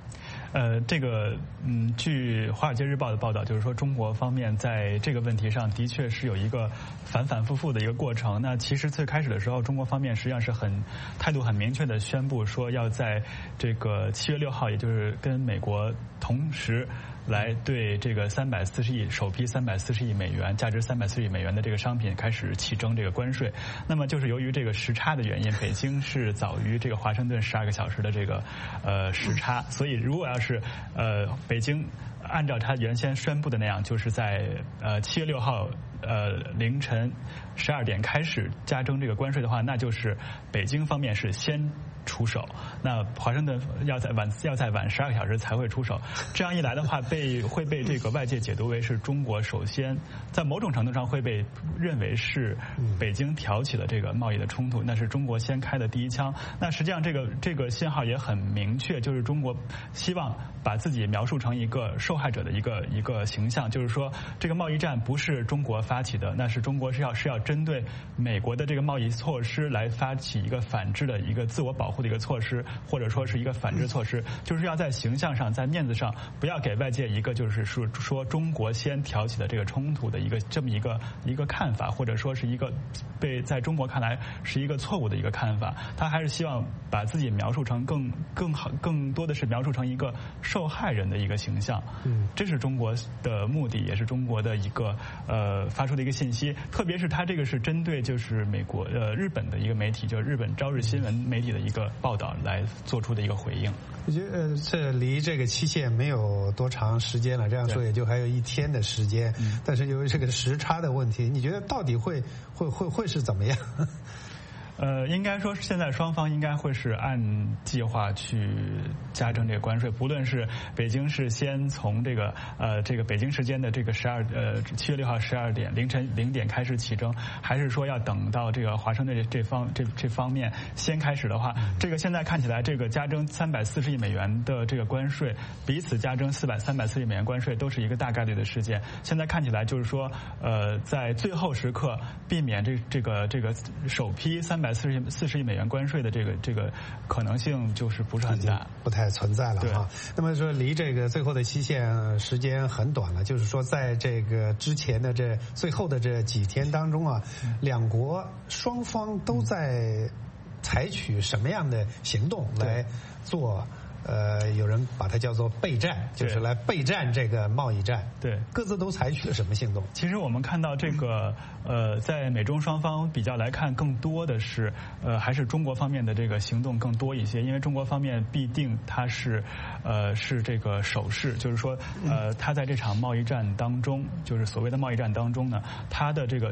据《华尔街日报》的报道，就是说中国方面在这个问题上的确是有一个反反复复的一个过程。那其实最开始的时候，中国方面实际上是态度很明确的宣布说，要在这个7月6号，也就是跟美国同时来对这个首批340亿美元，价值340亿美元的这个商品开始起征这个关税。那么就是由于这个时差的原因，北京是早于这个华盛顿12个小时的这个时差，所以如果要是北京按照他原先宣布的那样，就是在7月6号凌晨12点开始加征这个关税的话，那就是北京方面是先出手，那华盛顿要再晚12个小时才会出手。这样一来的话，会被这个外界解读为是中国首先在某种程度上会被认为是北京挑起了这个贸易的冲突，那是中国先开的第一枪。那实际上这个信号也很明确，就是中国希望把自己描述成一个受害者的一个形象，就是说这个贸易战不是中国发起的，那是中国是要针对美国的这个贸易措施来发起一个反制的一个自我保护的一个措施，或者说是一个反制措施，就是要在形象上在面子上不要给外界一个就是说中国先挑起的这个冲突的这么一个看法，或者说是一个在中国看来是一个错误的一个看法。他还是希望把自己描述成更多的是描述成一个受害人的一个形象。这是中国的目的，也是中国的一个发出的一个信息。特别是他这个是针对就是美国日本的一个媒体，就是日本朝日新闻媒体的一个报道来做出的一个回应。 我觉得这离这个期限没有多长时间了，这样说也就还有1天的时间。但是由于这个时差的问题，你觉得到底会是怎么样？ 应该说现在双方应该会是按计划去加征这个关税，不论是北京是先从这个北京时间的这个7月6号12点凌晨0点开始起征，还是说要等到这个华盛顿这方面先开始的话，这个现在看起来这个加征340亿美元的这个关税，彼此加征340亿美元关税都是一个大概率的事件。现在看起来就是说在最后时刻避免这个首批340亿美元关税的这个可能性就是不是很大， 不太存在了哈。那么说离这个最后的期限时间很短了，就是说在这个之前的这最后的这几天当中啊，两国双方都在采取什么样的行动来做？有人把它叫做备战，就是来备战这个贸易战。 对， 各自都采取了什么行动？ 其实我们看到这个在美中双方比较来看，更多的是还是中国方面的这个行动更多一些，因为中国方面必定它是这个守势，就是说它在这场贸易战当中，就是所谓的贸易战当中呢，它的这个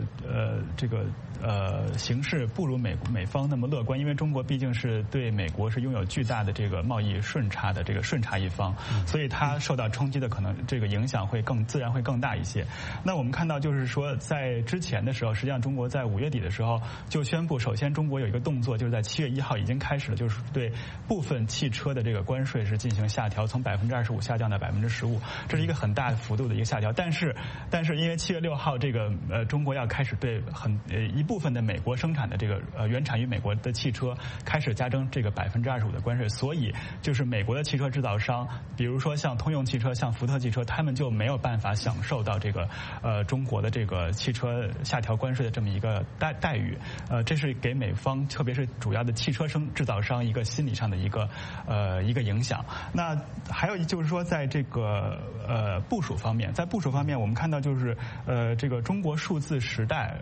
形势不如美方那么乐观，因为中国毕竟是对美国是拥有巨大的这个贸易顺顺差一方，所以它受到冲击的可能这个影响会自然会更大一些。那我们看到就是说，在之前的时候，实际上中国在5月底的时候就宣布，首先中国有一个动作，就是在7月1号已经开始了，就是对部分汽车的这个关税是进行下调，从25%下降到15%，这是一个很大幅度的一个下调。但是因为7月6号这个中国要开始对一部分的美国生产的这个原产于美国的汽车开始加征这个25%的关税，所以就是美国的汽车制造商，比如说像通用汽车、像福特汽车，他们就没有办法享受到这个中国的这个汽车下调关税的这么一个待遇。这是给美方特别是主要的汽车制造商一个心理上的一个影响。那还有就是说，在这个部署方面，我们看到就是这个中国数字时代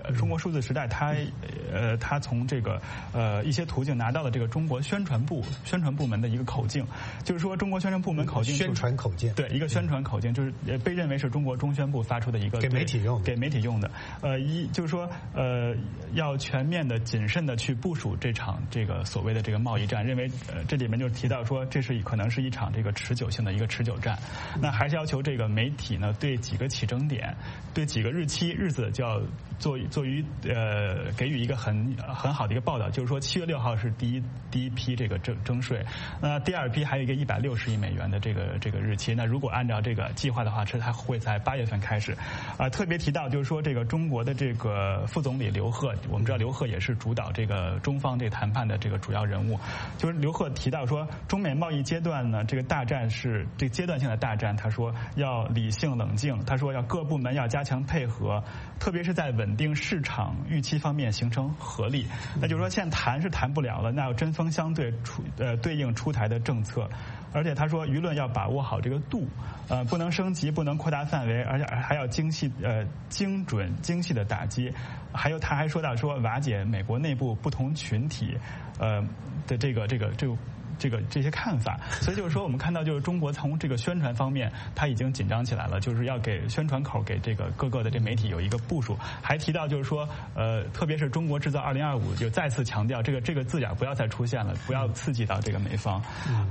它从这个一些途径拿到了这个中国宣传部门的一个口径，就是说中国宣传部门口径宣传口径， 对，一个宣传口径，就是被认为是中国中宣部发出的一个给媒体用的。 就是说要全面的、谨慎的去部署这场这个所谓的这个贸易战，认为这里面就提到说这是可能是一场这个持久性的一个持久战。那还是要求这个媒体呢，对几个起征点、对几个日子就要给予一个很好的一个报道，就是说7月6号是第一批这个征税，那第二批还有一个160亿美元的这个日期。那如果按照这个计划的话，它会在8月份开始。特别提到就是说这个中国的这个副总理刘鹤，我们知道刘鹤也是主导这个中方这个谈判的这个主要人物，就是刘鹤提到说，中美贸易阶段呢，这个大战是这个阶段性的大战，他说要理性冷静，他说要各部门要加强配合，特别是在稳定市场预期方面形成合力。那就是说现在谈是谈不了了，那要针锋相对对应出台的政策。而且他说舆论要把握好这个度，不能升级，不能扩大范围，而且还要精准精细的打击。他还说到说瓦解美国内部不同群体的这些看法。所以就是说我们看到就是中国从这个宣传方面它已经紧张起来了，就是要给宣传口给这个各个的这媒体有一个部署。还提到就是说特别是中国制造2025就再次强调这个字眼不要再出现了，不要刺激到这个美方。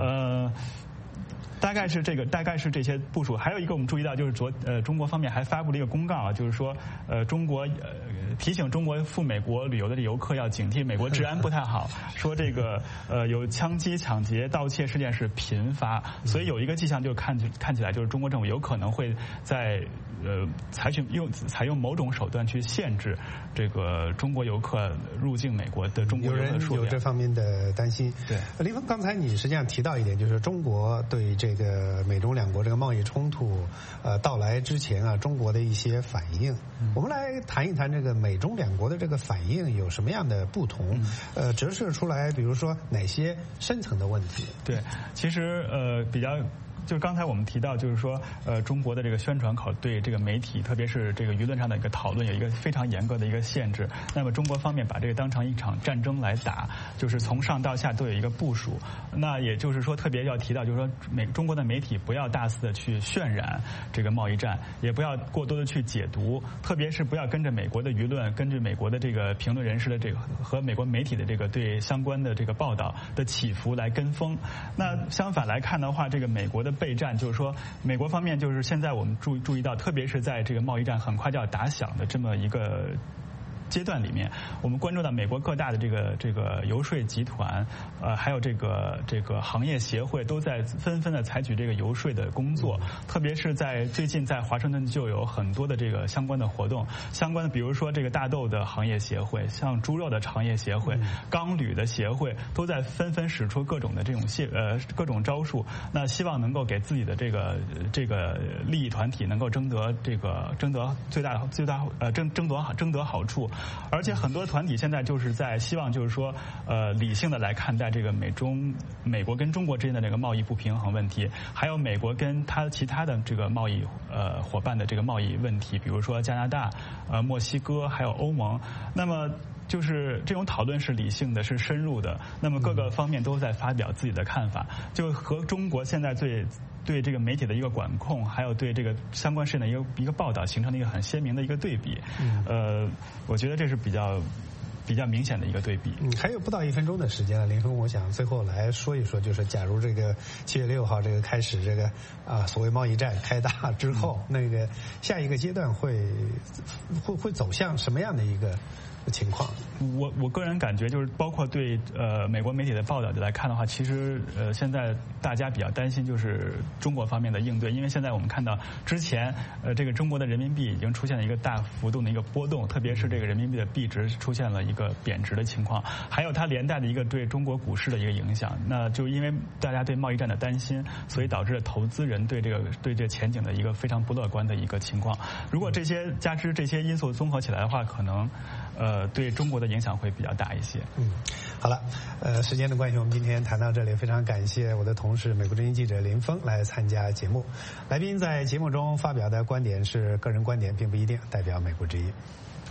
大概是这些部署。还有一个我们注意到就是中国方面还发布了一个公告啊，就是说中国提醒中国赴美国旅游的游客要警惕美国治安不太好，说这个有枪击、抢劫、盗窃事件是频发，所以有一个迹象就看起来就是中国政府有可能会在采用某种手段去限制这个中国游客入境美国的中国游客数量。 有人有这方面的担心。 对， 林峰，刚才你实际上提到一点，就是中国对这个美中两国这个贸易冲突到来之前啊，中国的一些反应。我们来谈一谈这个美中两国的这个反应有什么样的不同？折射出来，比如说哪些深层的问题？ 对，其实比较。就是刚才我们提到，就是说，中国的这个宣传口对这个媒体，特别是这个舆论上的一个讨论，有一个非常严格的一个限制。那么中国方面把这个当成一场战争来打，就是从上到下都有一个部署。那也就是说，特别要提到，就是说，中国的媒体不要大肆的去渲染这个贸易战，也不要过多的去解读，特别是不要跟着美国的舆论，跟着美国的这个评论人士的这个和美国媒体的这个对相关的这个报道的起伏来跟风。那相反来看的话，这个美国的备战，就是说美国方面就是现在我们注意到，特别是在这个贸易战很快就要打响的这么一个阶段里面，我们关注到美国各大的这个游说集团，还有这个行业协会都在纷纷的采取这个游说的工作，特别是在最近在华盛顿就有很多的这个相关的活动，比如说这个大豆的行业协会，像猪肉的行业协会、钢铝的协会，都在纷纷使出各种的这种各种招数，那希望能够给自己的这个利益团体能够争得好处。而且很多团体现在就是在希望就是说理性的来看待这个美国跟中国之间的这个贸易不平衡问题，还有美国跟其他的这个贸易伙伴的这个贸易问题，比如说加拿大、墨西哥还有欧盟。那么就是这种讨论是理性的，是深入的，那么各个方面都在发表自己的看法，就和中国现在对这个媒体的一个管控，还有对这个相关事件的一个报道形成了一个很鲜明的一个对比。我觉得这是比较比较明显的一个对比。 还有不到1分钟的时间了，林峰，我想最后来说一说，就是假如这个7月6号这个开始这个所谓贸易战开打之后，那个下一个阶段会走向什么样的一个情况？ 我个人感觉就是，包括对美国媒体的报道来看的话，其实现在大家比较担心就是中国方面的应对，因为现在我们看到之前这个中国的人民币已经出现了一个大幅度的一个波动，特别是这个人民币的币值出现了一个贬值的情况，还有它连带的一个对中国股市的一个影响。那就因为大家对贸易战的担心，所以导致了投资人对这前景的一个非常不乐观的一个情况。如果这些因素综合起来的话，可能对中国的影响会比较大一些。 好了，时间的关系，我们今天谈到这里，非常感谢我的同事美国之音记者林峰来参加节目。来宾在节目中发表的观点是个人观点，并不一定代表美国之音。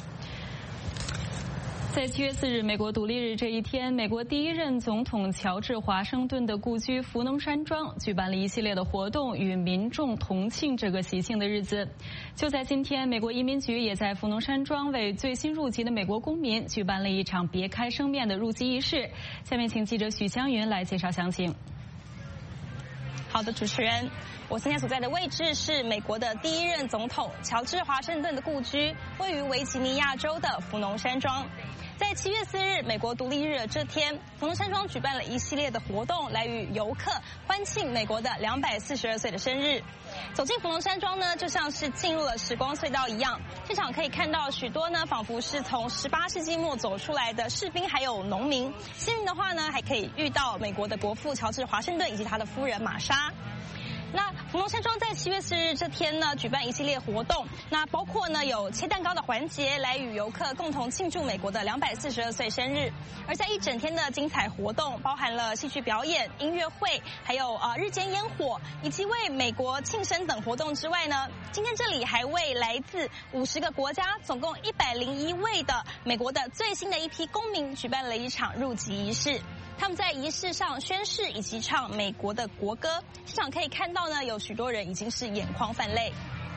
在7月4日美国独立日这一天，美国第一任总统乔治华盛顿的故居福农山庄举办了一系列的活动，与民众同庆这个喜庆的日子。就在今天，美国移民局也在福农山庄为最新入籍的美国公民举办了一场别开生面的入籍仪式。下面请记者许湘云来介绍详情。 好的，主持人，我现在所在的位置是美国的第一任总统乔治华盛顿的故居，位于维吉尼亚州的福农山庄。在7月4日美国独立日的这天，福农山庄举办了一系列的活动，来与游客欢庆美国的242岁的生日。走进福农山庄呢，就像是进入了时光隧道一样，现场可以看到许多呢，仿佛是从18世纪末走出来的士兵还有农民。幸运的话呢，还可以遇到美国的国父乔治华盛顿以及他的夫人玛莎。那福农山庄在7月4日这天呢，举办一系列活动，那包括呢有切蛋糕的环节，来与游客共同庆祝美国的242岁生日。而在一整天的精彩活动，包含了戏剧表演、音乐会，还有日间烟火，以及为美国庆生等活动之外呢，今天这里还为来自50个国家，总共101位的美国的最新的一批公民举办了一场入籍仪式。他们在仪式上宣誓以及唱美国的国歌，现场可以看到呢，有许多人已经是眼眶泛泪。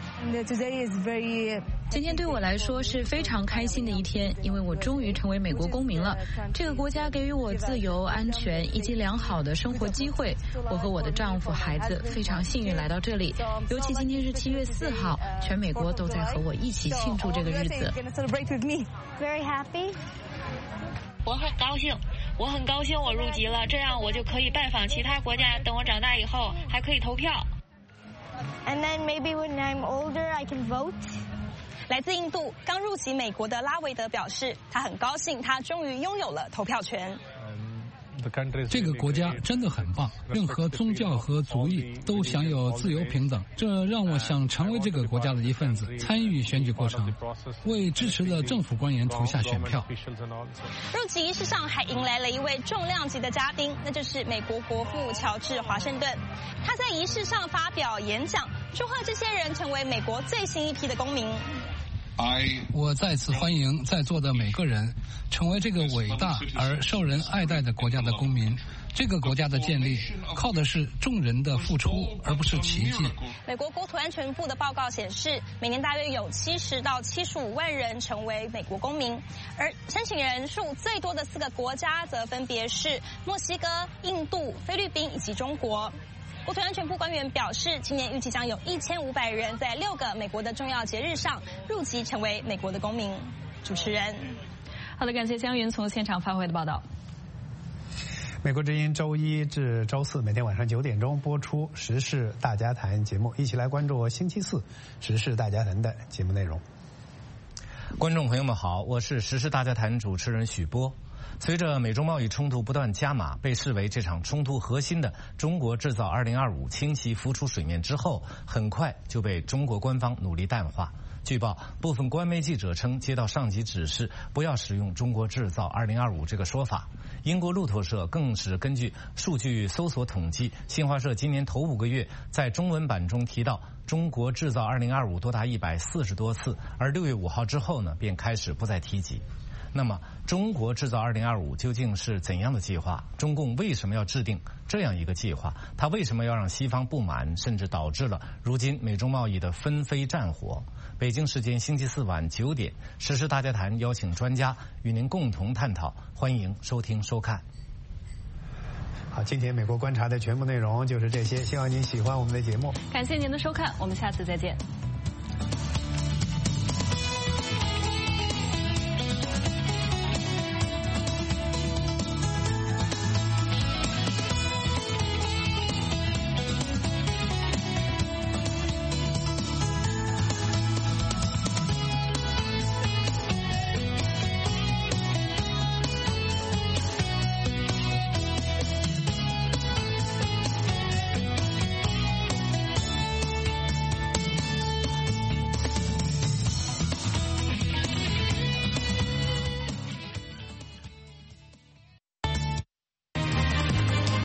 今天对我来说是非常开心的一天，因为我终于成为美国公民了。这个国家给予我自由、安全以及良好的生活机会。我和我的丈夫、孩子非常幸运来到这里，尤其今天是7月4号，全美国都在和我一起庆祝这个日子。 我很高兴我入籍了，这样我就可以拜访其他国家，等我长大以后还可以投票。 And then maybe when I'm older, I can vote. 来自印度刚入籍美国的拉维德表示，他很高兴他终于拥有了投票权。 这个国家真的很棒，任何宗教和族裔都享有自由平等，这让我想成为这个国家的一份子，参与选举过程，为支持的政府官员投下选票。 入籍仪式上还迎来了一位重量级的嘉宾，那就是美国国父乔治华盛顿。他在仪式上发表演讲，祝贺这些人成为美国最新一批的公民。 我再次欢迎在座的每个人成为这个伟大而受人爱戴的国家的公民。这个国家的建立靠的是众人的付出，而不是奇迹。 美国国土安全部的报告显示，每年大约有70到75万人成为美国公民，而申请人数最多的4个国家则分别是墨西哥、印度、菲律宾以及中国。国土安全部官员表示，今年预计将有1500人在6个美国的重要节日上入籍成为美国的公民。主持人， 好的，感谢江云从现场发回的报道。 美国之音周1至周4每天晚上9点钟播出《时事大家谈》节目，一起来关注星期4《时事大家谈》的节目内容。 观众朋友们好，我是《时事大家谈》主持人许波。随着美中贸易冲突不断加码，被视为这场冲突核心的中国制造2025轻骑浮出水面之后，很快就被中国官方努力淡化。据报，部分官媒记者称接到上级指示，不要使用中国制造2025这个说法。英国路透社更是根据数据搜索统计，新华社今年头5个月在中文版中提到中国制造2025多达140多次，而6月5号之后呢，便开始不再提及。 那么，中国制造2025究竟是怎样的计划？中共为什么要制定这样一个计划？它为什么要让西方不满，甚至导致了如今美中贸易的纷飞战火？北京时间星期四晚9点，时事大家谈邀请专家与您共同探讨，欢迎收听收看。 好，今天美国观察的全部内容就是这些，希望您喜欢我们的节目。 感谢您的收看，我们下次再见。